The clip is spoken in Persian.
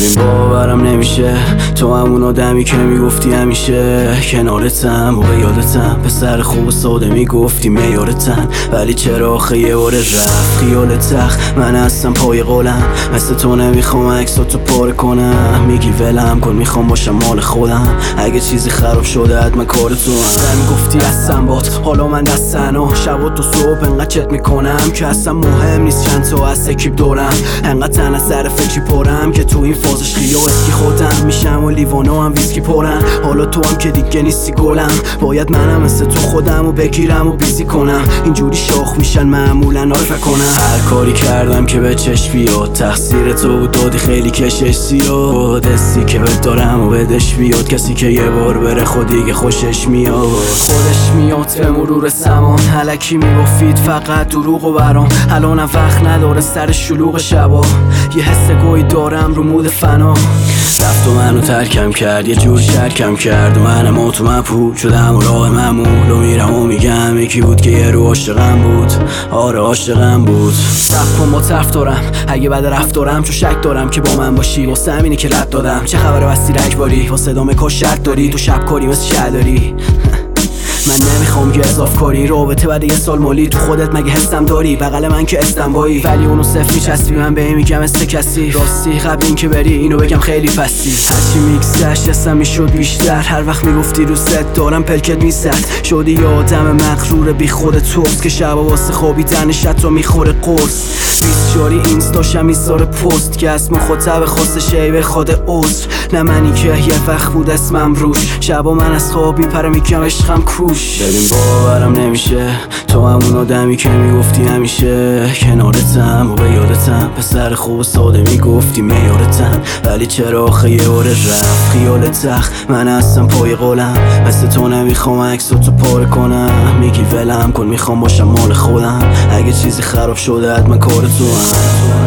ببین باورم نمیشه تو همون آدمی که میگفتی همیشه کنارتم، موقع یادتم پسر خوب و ساده میگفتی میارتن، ولی چرا آخه یه بار رفت خیال تخ. من هستم پای قولم، مثل تو نمیخوام عکساتو پاره کنم. میگی ولم کن میخوام باشم مال خودم، اگه چیزی خراب شده حتما کار تو هم. میگفتی هستم بات، حالا من دستن و شب و تو صبح انقدر چت میکنم که اصلا مهم نیست چند تا از اکیپ دورم. انقدر تن از سر فکری پرم که تو این فازش خیلی اسکی خودم میشم و لیوانا هم ویسکی پرن. حالا تو هم که دیگه نیستی گلم، باید منم مثل تو خودم و بگیرم و بیزی کنم. اینجوری شاخ میشن معمولا عارفه کنم. هر کاری کردم که به چشم بیاد، تقصیر تو بود دادی خیلی کشش زیاد. حسی که بهت دارم و بدش بیاد، کسی که یه بار بره خود دیگه خوشش میاد. خودش میاد به مرور زمان، الکی میگفتید فقط دروغ و برام. الانم وقت نداره سر شلوغ شبا، یه حس گوی دارم رو مود فنا. رفت و منو ترکم کرد، یه جور شرکم کرد و منم تو مبهوت شدم و راه معمول و میرم و میگم یکی بود که یه رو عاشقم بود. آره عاشقم بود. رفت کن با طرف دارم اگه بعد رفتارم، چون شک دارم که با من باشی، واسه همینه که رد دادم. چه خبره بستی رجباری واسه دامه کاش شرط داری، تو شب کاری مثل شهرداری. من نمیخوام یه اضاف کاری، رابطه بعد یه سال مالی تو خودت مگه حسم داری؟ بغل من که استنبایی ولی اونو صفر میچسبی، من به میگم مثل کسی راستی. قبل این که بری اینو بگم خیلی پستی، هرچی میگذشت حسم میشد بیشتر. هر وقت میگفتی دوست دارم پلکت میزد، شدی یه آدم مغرور بی خود توست که شبا واسه خوابیدنش حتی میخوره قرص. 20 جاری اینستاشم میذاره پست که اسم مخاطب خاص شیبه خود عذر. نه منی که یه وقت بود اسمم روش، شبا من از خواب میپرم میگم عشقم کوش. ببین باورم نمیشه تو همون آدمی که میگفتی همیشه کنارتم، موقع یادتم پسر خوب و ساده میگفتی میارتن، ولی چرا آخه یه بار رفت خیال تخ. من هستم پای قولم، مثل تو نمیخوام عکساتو پاره کنم. میگی ولم کن میخوام باشم مال خودم، اگه چیزی خراب شده حتما کار تو هم.